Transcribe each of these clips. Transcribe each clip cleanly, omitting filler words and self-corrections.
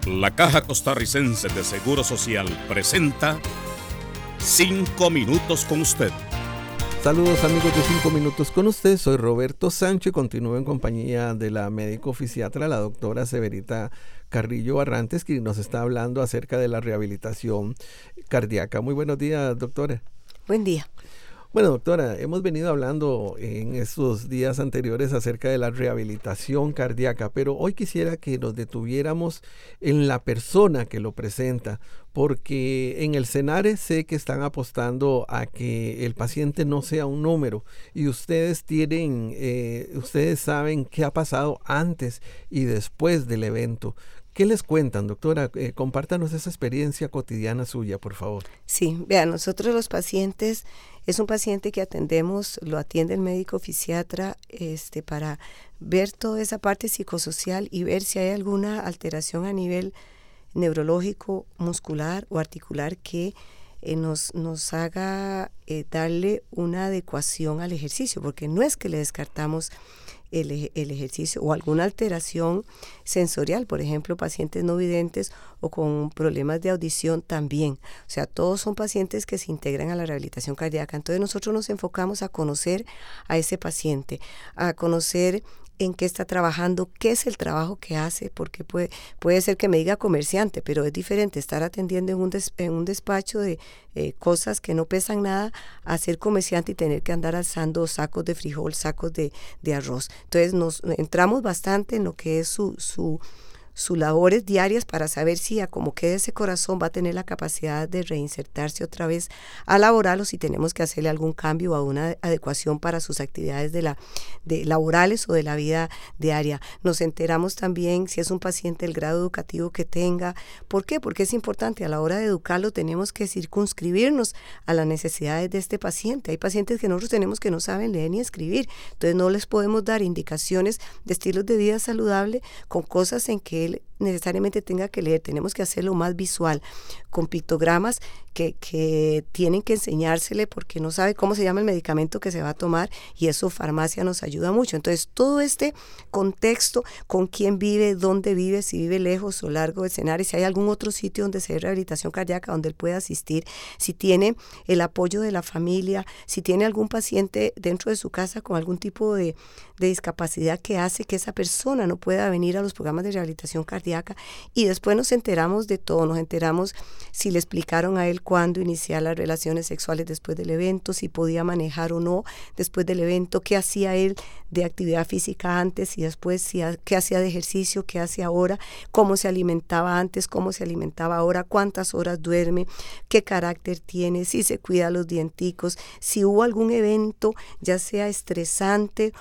La Caja Costarricense de Seguro Social presenta 5 minutos con usted. Saludos amigos de 5 minutos con usted, soy Roberto Sancho y continúo en compañía de la médico fisiatra, la doctora Severita Carrillo Barrantes, que nos está hablando acerca de la rehabilitación cardíaca. Muy buenos días, doctora. Buen día. Bueno, doctora, hemos venido hablando en estos días anteriores acerca de la rehabilitación cardíaca, pero hoy quisiera que nos detuviéramos en la persona que lo presenta, porque en el CENARE sé que están apostando a que el paciente no sea un número y ustedes saben qué ha pasado antes y después del evento. ¿Qué les cuentan, doctora? Compártanos esa experiencia cotidiana suya, por favor. Sí, vean, nosotros los pacientes, es un paciente que atendemos, lo atiende el médico fisiatra para ver toda esa parte psicosocial y ver si hay alguna alteración a nivel neurológico, muscular o articular que nos haga darle una adecuación al ejercicio, porque no es que le descartamos el ejercicio o alguna alteración sensorial, por ejemplo, pacientes no videntes o con problemas de audición también. O sea, todos son pacientes que se integran a la rehabilitación cardíaca. Entonces nosotros nos enfocamos a conocer a ese paciente, a conocer en qué está trabajando, qué es el trabajo que hace, porque puede ser que me diga comerciante, pero es diferente estar atendiendo en un despacho de cosas que no pesan nada, a ser comerciante y tener que andar alzando sacos de frijol, sacos de arroz. Entonces nos entramos bastante en lo que es sus labores diarias para saber si a como quede ese corazón va a tener la capacidad de reinsertarse otra vez a laboral o si tenemos que hacerle algún cambio o una adecuación para sus actividades de laborales o de la vida diaria. Nos enteramos también si es un paciente el grado educativo que tenga. ¿Por qué? Porque es importante, a la hora de educarlo tenemos que circunscribirnos a las necesidades de este paciente. Hay pacientes que nosotros tenemos que no saben leer ni escribir, entonces no les podemos dar indicaciones de estilos de vida saludable con cosas en que él necesariamente tenga que leer. Tenemos que hacerlo más visual, con pictogramas que tienen que enseñársele porque no sabe cómo se llama el medicamento que se va a tomar y eso farmacia nos ayuda mucho. Entonces todo este contexto, con quién vive, dónde vive, si vive lejos o largo del escenario, si hay algún otro sitio donde se dé rehabilitación cardíaca donde él pueda asistir, si tiene el apoyo de la familia, si tiene algún paciente dentro de su casa con algún tipo de discapacidad que hace que esa persona no pueda venir a los programas de rehabilitación cardíaca, y después nos enteramos de todo, nos enteramos si le explicaron a él cuándo iniciar las relaciones sexuales después del evento, si podía manejar o no después del evento, qué hacía él de actividad física antes y después, qué hacía de ejercicio, qué hace ahora, cómo se alimentaba antes, cómo se alimentaba ahora, cuántas horas duerme, qué carácter tiene, si se cuida los dienticos, si hubo algún evento, ya sea estresante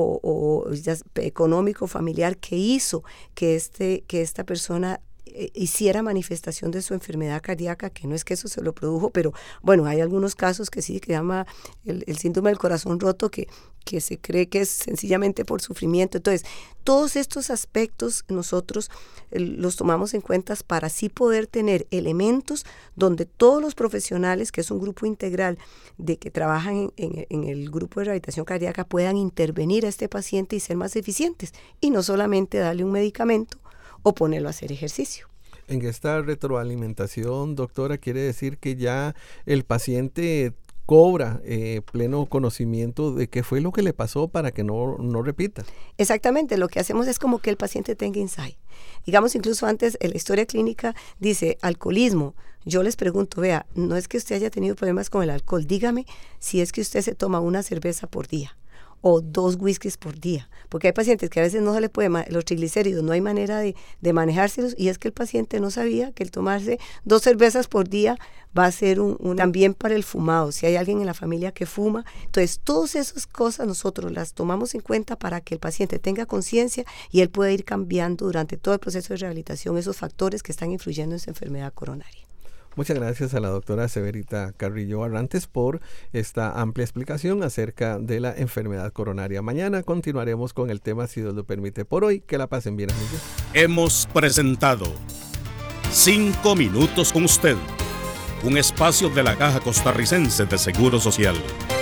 o económico, familiar, que hizo que esta persona hiciera manifestación de su enfermedad cardíaca, que no es que eso se lo produjo, pero bueno, hay algunos casos que sí, que llama el síndrome del corazón roto, que se cree que es sencillamente por sufrimiento. Entonces, todos estos aspectos nosotros los tomamos en cuenta para así poder tener elementos donde todos los profesionales, que es un grupo integral de que trabajan en el grupo de rehabilitación cardíaca, puedan intervenir a este paciente y ser más eficientes, y no solamente darle un medicamento o ponerlo a hacer ejercicio. En esta retroalimentación, doctora, quiere decir que ya el paciente cobra pleno conocimiento de qué fue lo que le pasó para que no repita. Exactamente, lo que hacemos es como que el paciente tenga insight. Digamos, incluso antes en la historia clínica dice alcoholismo. Yo les pregunto, vea, no es que usted haya tenido problemas con el alcohol, dígame si es que usted se toma una cerveza por día o 2 whiskies por día, porque hay pacientes que a veces no se le puede, los triglicéridos, no hay manera de manejárselos, y es que el paciente no sabía que el tomarse 2 cervezas por día va a ser también para el fumado, si hay alguien en la familia que fuma. Entonces, todas esas cosas nosotros las tomamos en cuenta para que el paciente tenga conciencia y él pueda ir cambiando durante todo el proceso de rehabilitación esos factores que están influyendo en su enfermedad coronaria. Muchas gracias a la doctora Severita Carrillo Barrantes por esta amplia explicación acerca de la enfermedad coronaria. Mañana continuaremos con el tema, si Dios lo permite. Por hoy, que la pasen bien, amigos. Hemos presentado 5 minutos con usted, un espacio de la Caja Costarricense de Seguro Social.